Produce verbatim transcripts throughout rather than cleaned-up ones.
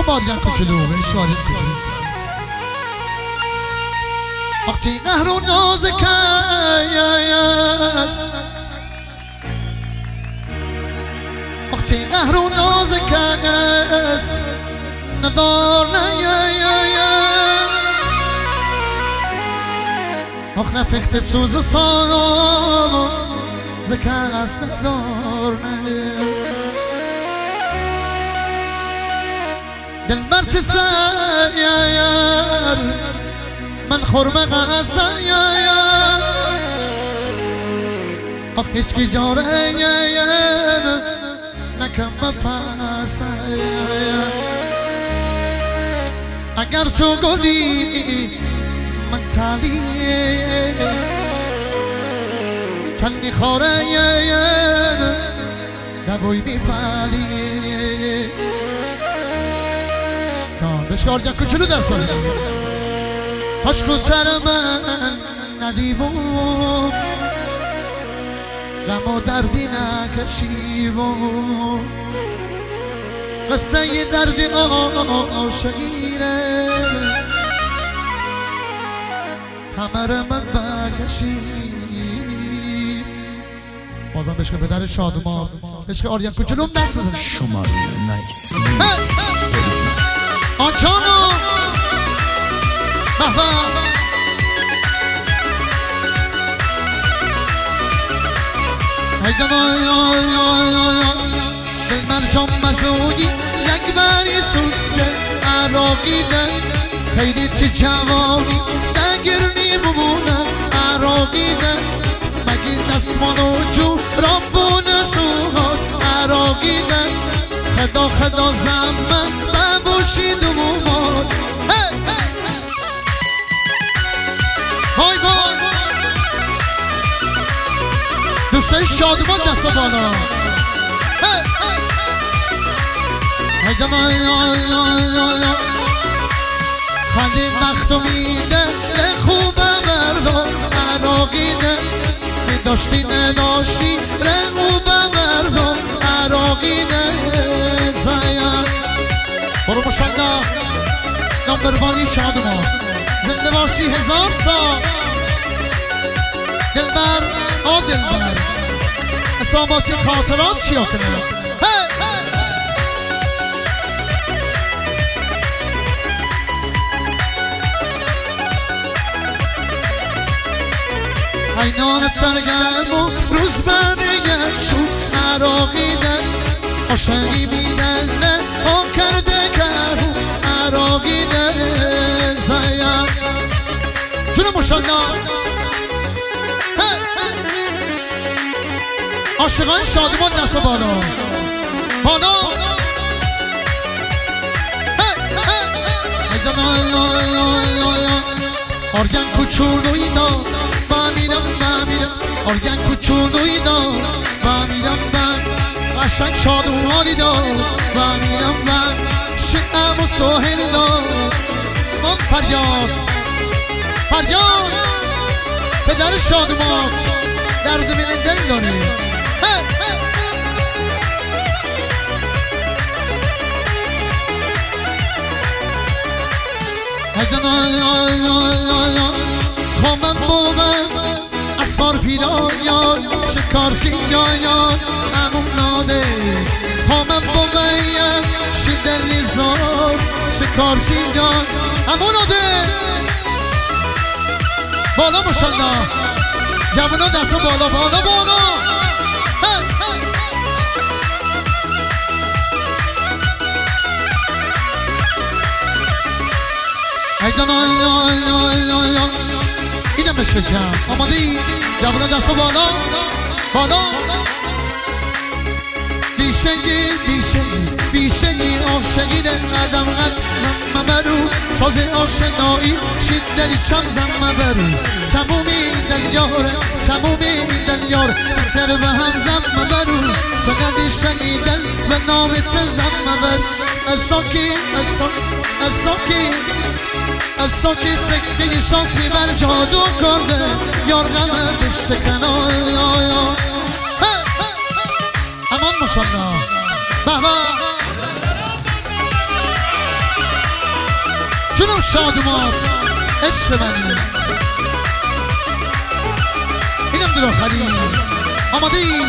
بادگان کوچولو بهش وارد کوچولو وقتی قهر و نازک است وقتی قهر و نازک است ندار آخ نفخت سوز و سام زکه است ندار دل مرچ سیر من خورمق سیر آخ هیچ کی جاره نکم پس اگر تو گلی من تالیه چندی خوره دوی میپالیه بشکار جا کوچولو دست بزن پشکوتر من ندیبم غم و دردی نکشیبم قصه دردی عاشقیره همه را من بکشیم بازم بشک پدر شادمان بشک آریان کوچولوم دست بزن شمال نایس آنچانو بابا دل من چون مسئولی نگبری سوزکه عراقی دن خیلی چی جوانی نگرنی بمونه عراقی دن مگی دستمانو جو ربون سوها عراقی دن خدا خدا زمن نباشی دومات وای وای دوستای شادمان دست بالا خالی مختو میده به خوبه مردم عراقیده می داشتی نداشتی رقوبه مردم عراقیده زیاد برو مشنگا نمبروانی شادمان زنده باشی هزار سال دلبر آ دلبر اصاباتی خاطرات چی آکنه اینان سرگرم و روز بنگم شو عراقیده آشنگی بیدنده آ کرده کرو عراقیده زیم جونو مشاگر عاشقان شادمان دست بالا بالا آریان کوچولوی دا با میرم با میرم آریان کوچولوی دا با میرم با قشنگ شادمانی دا با میرم با شنم و سوهل دا من فریاد فریاد پدر شادمان درد من دل داری خامم بومم اسمار پیرایان شکارچی یایان امون ناده خامم بومم شدلی زار شکارچی یان امون ناده بالا مشالله جوانا دست بالا بالا بالا ایدان آی آی آی آی آی اینم بشکل جمع آماده ای؟ جوانا دست بالا بالا بیشنگی بیشنگی بیشنگی عاشقین قدم قد زم برو ساز آشنایی شدلی چم زم برو تمومی دل یاره تمومی دل یاره سر به هم زم برو سنلی شنیدن و نامت زم برو الساکی الساکی الساکی الساکی سکتی شانس میبر جادو کنه یار غمه بشته کنه امان ماشالله بابا اینم شادمان عشق من اینم دل آخری آماده ای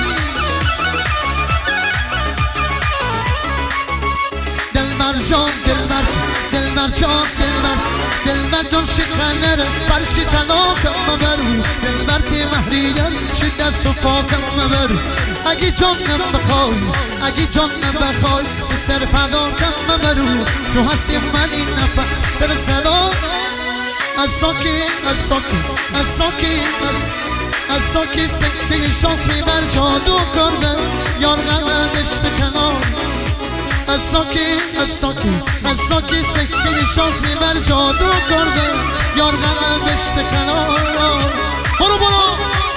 دلبر جان دلبر دلبر جان دلبر دلبر جان شکنر برشی طلاقم مبرو دلبر چه محریگر شده صفاقم مبرو اگه جانم بخوای اگه جانم بخوای سر پداقم مبرو تو هستی منی نفس در صدا از ساکی از ساکی از ساکی از از ساکی سکته شانس میبر جادو کرده یار غمه بشت کنار از ساکی از ساکی از ساکی سکته شانس میبر جادو کرده یار غمه بشت کنار برو برو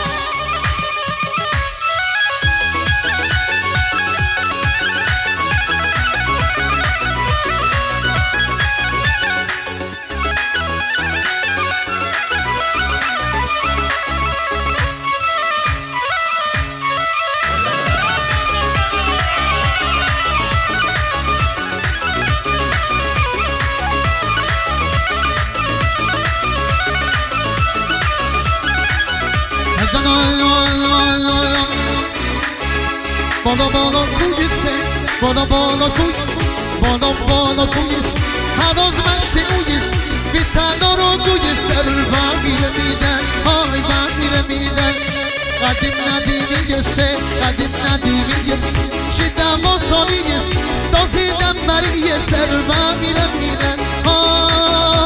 بالا بالا کویسه بالا بالا کوی بالا بالا کویس هنوز مشتی اویس بی تلا رو گوی سر و میره میدن های و میره میدن قدیم ندیمی سه قدیم ندیمی سه شیدم و سالی سه دازیدم مری سر و میره میدن ها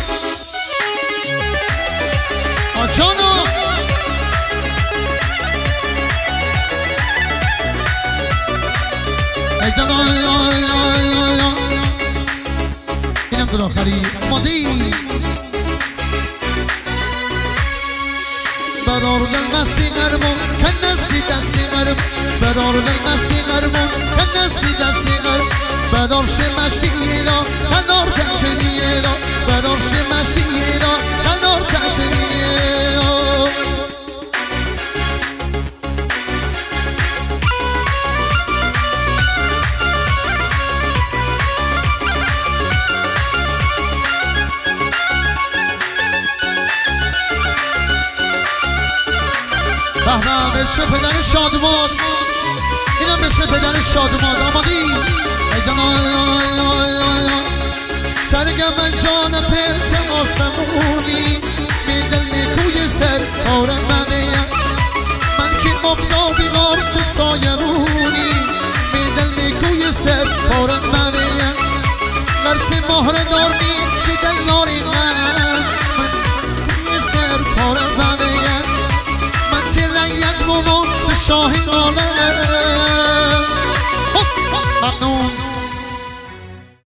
آجانا اینم در آخری مادی برار دل مستی غرمون کن دستی دستی غرم برار دل مستی غرمون کن دستی دستی غرم بدار شمشتی ایلا کنار کنچنی ایلا بدار شمشتی ایلا کنار کنچنی ایلا بهرام بشه پدر شادمان اینم بشه پدر شادمان آمادی ایدان آی آی آی سرگم من جان پیز آسمونی میدل نیکوی سر پارم بمیم من که مبزا بیغارت سایمونی میدل نیکوی سر پارم بمیم لرس مهر دارمی چی دل ناری من سر پارم بمیم شاهی ماله